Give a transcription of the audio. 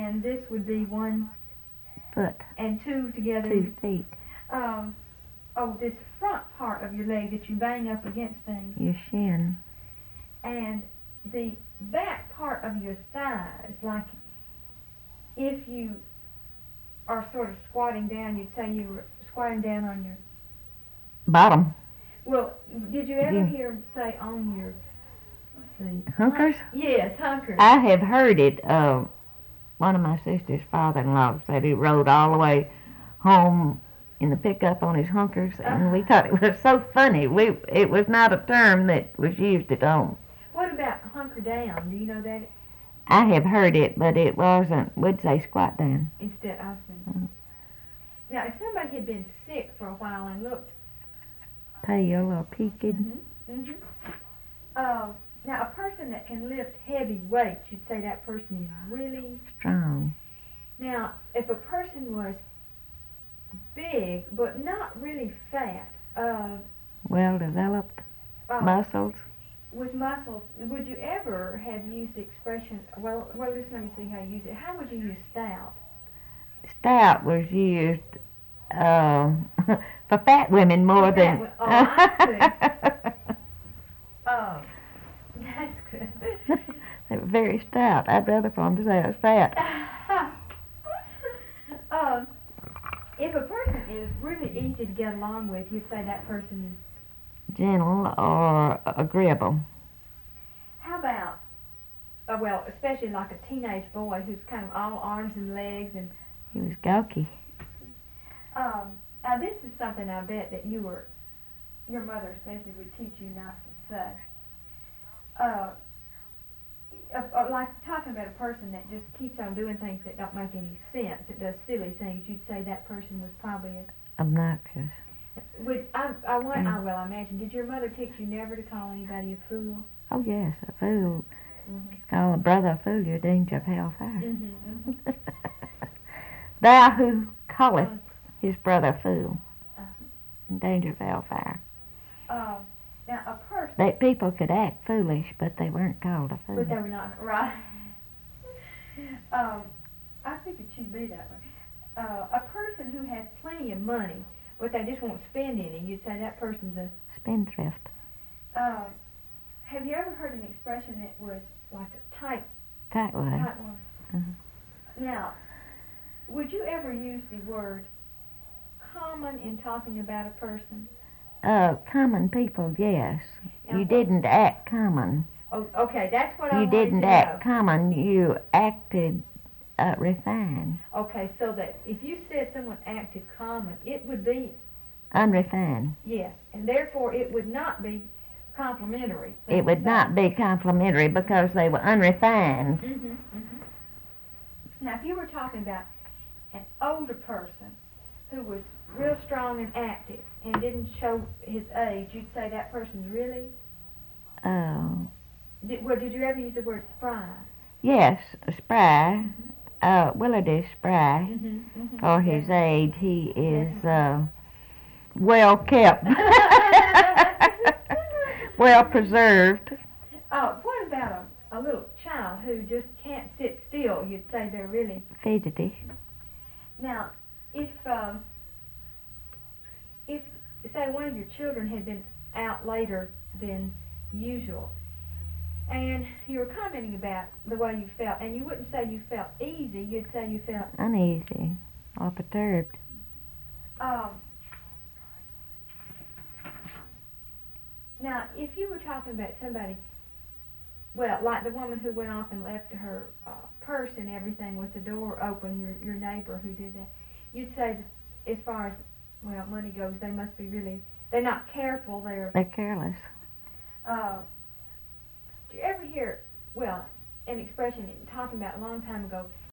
and this would be 1 foot, and 2 together. 2 feet. This front part of your leg that you bang up against things, Your shin. and the back part of your thighs, like if you are sort of squatting down, you'd say you were squatting down on your Bottom. Well, did you ever Yeah. hear say on your, let's see. Hunkers? Yes, hunkers. I have heard it. One of my sister's father-in-law said he rode all the way home in the pickup on his hunkers, and we thought it was so funny. It was not a term that was used at home. What about hunker down? Do you know that? I have heard it, but it wasn't. We'd say squat down. Instead, I was Now, if somebody had been sick for a while and looked Pale or peaked. now a person that can lift heavy weights, you'd say that person is really Strong. Now, if a person was big but not really fat, Well developed. uh, Muscles. with muscles, would you ever have used the expression? Well, just let me see how you use it. How would you use stout? Stout was used for fat women more For than. fat I see. Oh, that's good. They were very stout. I'd rather for them to say I was fat. If a person is really easy to get along with, you'd say that person is. Gentle or agreeable. How about, especially like a teenage boy who's kind of all arms and legs and. He was gawky. Now this is something I bet that your mother especially would teach you not to say. Like talking about a person that just keeps on doing things that don't make any sense, that does silly things, you'd say that person was probably Obnoxious. I imagine, did your mother teach you never to call anybody a fool? Oh yes, a fool. Mm-hmm. Call a brother a fool, you're danger of hellfire. Mm-hmm. Thou who calleth his brother a fool, Uh-huh. in danger of hellfire. Now a person. That people could act foolish, but they weren't called a fool. But they were not, right. I figured she'd be that way. A person who has plenty of money, but they just won't spend any, you'd say that person's a. Spendthrift. Have you ever heard an expression that was like a tight Tightwad. one? Uh-huh. Now, would you ever use the word common in talking about a person? Common people, yes. Now, You didn't act common. Oh, okay, that's what I You wanted didn't to act know. common. You acted refined. Okay, so that if you said someone acted common, it would be Unrefined. yes, and therefore it would not be complimentary. It would not be complimentary because they were unrefined. Mm-hmm, mm-hmm. Now, if you were talking about an older person who was real strong and active and didn't show his age, you'd say that person's really. Oh. Did you ever use the word spry? Yes, spry. Willard is spry. Mm-hmm, mm-hmm. For his age, he is well kept, well preserved. What about a little child who just can't sit still? You'd say they're really. Fidgety. Now, if say one of your children had been out later than usual, and you were commenting about the way you felt, and you wouldn't say you felt easy, you'd say you felt Uneasy or perturbed. Now, if you were talking about somebody, well, like the woman who went off and left her purse and everything with the door open, your neighbor who did that, you'd say that as far as, money goes, they must be really, they're not careful, They're careless. Do you ever hear, an expression talking about a long time ago,